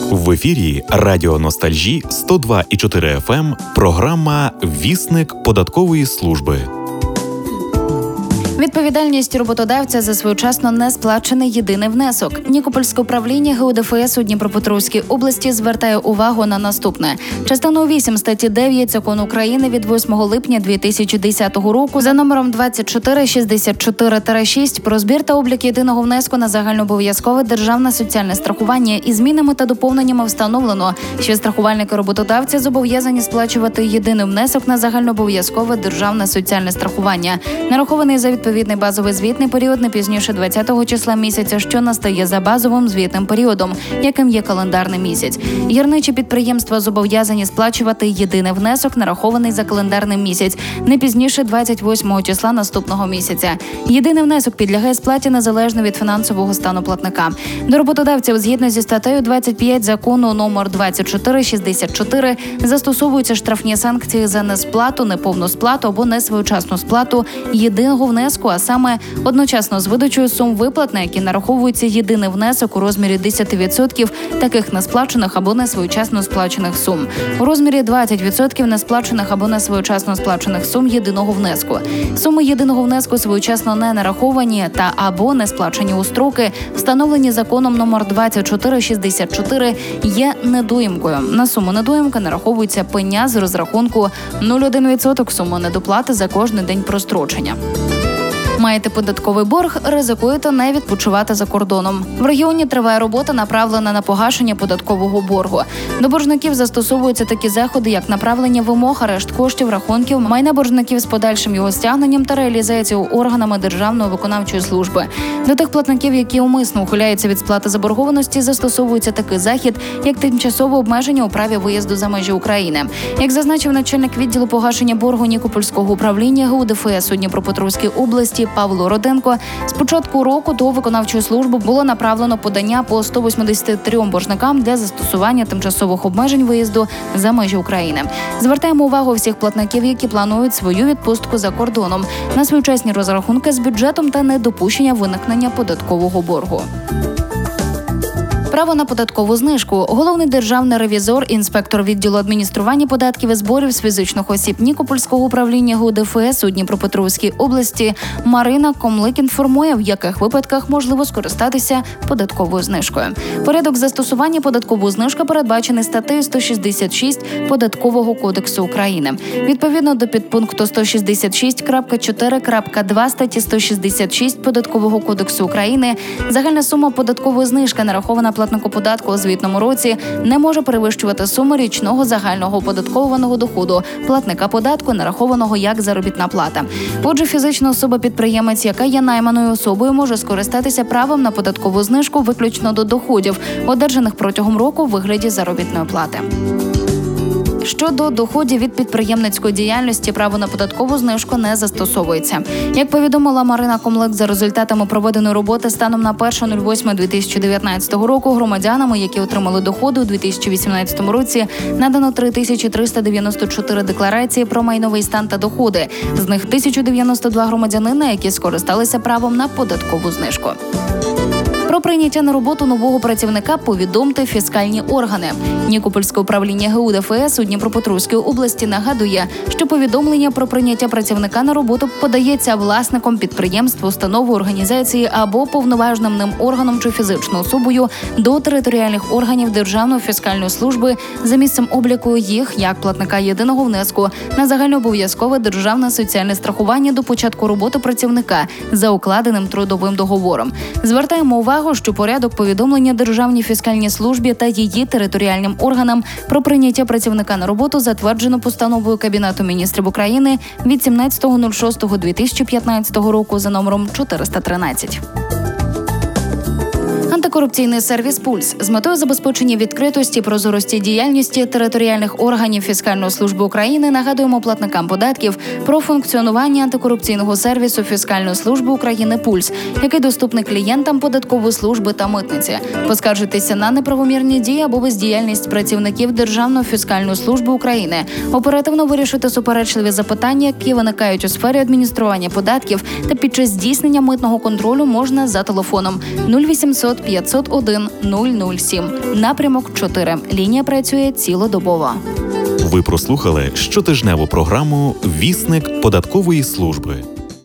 В ефірі Радіо Ностальжі 102,4 FM, програма «Вісник податкової служби». Відповідальність роботодавця за своєчасно не сплачений єдиний внесок. Нікопольське управління ГУ ДФС у Дніпропетровській області звертає увагу на наступне. Частиною 8 статті 9 Закону України від 8 липня 2010 року за номером 2464-6 про збір та облік єдиного внеску на загальнообов'язкове державне соціальне страхування із змінами та доповненнями встановлено, що страхувальники роботодавця зобов'язані сплачувати єдиний внесок на загальнообов'язкове державне соціальне страхування, нарахований за відповідний базовий звітний період не пізніше 20-го числа місяця, що настає за базовим звітним періодом, яким є календарний місяць. Гірничі підприємства зобов'язані сплачувати єдиний внесок, нарахований за календарний місяць, не пізніше 28-го числа наступного місяця. Єдиний внесок підлягає сплаті незалежно від фінансового стану платника. До роботодавців згідно зі статтею 25 Закону номер 2464 застосовуються штрафні санкції за несплату, неповну сплату або несвоєчасну сплату єдиного внеску, а саме одночасно з видачею сум виплат, на які нараховується єдиний внесок у розмірі 10% таких несплачених або несвоєчасно сплачених сум, у розмірі 20% несплачених або несвоєчасно сплачених сум єдиного внеску. Суми єдиного внеску своєчасно не нараховані та або не сплачені у строки, встановлені законом номер 2464, є недоїмкою. На суму недоїмки нараховується пеня з розрахунку 0,1% суми недоплати за кожний день прострочення. Маєте податковий борг, ризикуєте не відпочивати за кордоном. В регіоні триває робота, направлена на погашення податкового боргу. До боржників застосовуються такі заходи, як направлення вимог, арешт коштів, рахунків, майна боржників з подальшим його стягненням та реалізацією органами Державної виконавчої служби. До тих платників, які умисно ухиляються від сплати заборгованості, застосовується такий захід, як тимчасове обмеження у праві виїзду за межі України. Як зазначив начальник відділу погашення боргу Нікопольського управління ГУ ДФС у Дніпропетровській області Павло Роденко, з початку року до виконавчої служби було направлено подання по 183 боржникам для застосування тимчасових обмежень виїзду за межі України. Звертаємо увагу всіх платників, які планують свою відпустку за кордоном, на своєчасні розрахунки з бюджетом та недопущення виникнення податкового боргу. Право на податкову знижку. Головний державний ревізор, інспектор відділу адміністрування податків і зборів з фізичних осіб Нікопольського управління ГУ ДФС у Дніпропетровській області Марина Комлик інформує, в яких випадках можливо скористатися податковою знижкою. Порядок застосування податкової знижки передбачений статтею 166 Податкового кодексу України. Відповідно до підпункту 166.4.2 статті 166 Податкового кодексу України, загальна сума податкової знижки, нарахована платнику податку у звітному році, не може перевищувати суми річного загального оподаткованого доходу платника податку, нарахованого як заробітна плата. Отже, фізична особа-підприємець, яка є найманою особою, може скористатися правом на податкову знижку виключно до доходів, одержаних протягом року у вигляді заробітної плати. Щодо доходів від підприємницької діяльності, право на податкову знижку не застосовується. Як повідомила Марина Комлик, за результатами проведеної роботи станом на 1.08.2019 року громадянами, які отримали доходи у 2018 році, надано 3394 декларації про майновий стан та доходи. З них 1092 громадянина, які скористалися правом на податкову знижку. Про прийняття на роботу нового працівника повідомте фіскальні органи. Нікопольське управління ГУ ДФС у Дніпропетровській області нагадує, що повідомлення про прийняття працівника на роботу подається власником підприємства, установи, організації або повноважним ним органом чи фізичною особою до територіальних органів Державної фіскальної служби за місцем обліку їх як платника єдиного внеску на загальнообов'язкове державне соціальне страхування до початку роботи працівника за укладеним трудовим договором. Звертаємо увагу, що порядок повідомлення Державній фіскальній службі та її територіальним органам про прийняття працівника на роботу затверджено постановою Кабінету міністрів України від 17.06.2015 року за номером 413. Антикорупційний сервіс «Пульс» з метою забезпечення відкритості, прозорості діяльності територіальних органів Фіскальної служби України нагадуємо платникам податків про функціонування антикорупційного сервісу Фіскальної служби України «Пульс», який доступний клієнтам податкової служби та митниці. Поскаржитися на неправомірні дії або бездіяльність працівників Державної фіскальної служби України, оперативно вирішити суперечливі запитання, які виникають у сфері адміністрування податків, та під час здійснення митного контролю можна за телефоном 0800 800 501 007. Напрямок 4. Лінія працює цілодобово. Ви прослухали щотижневу програму «Вісник податкової служби».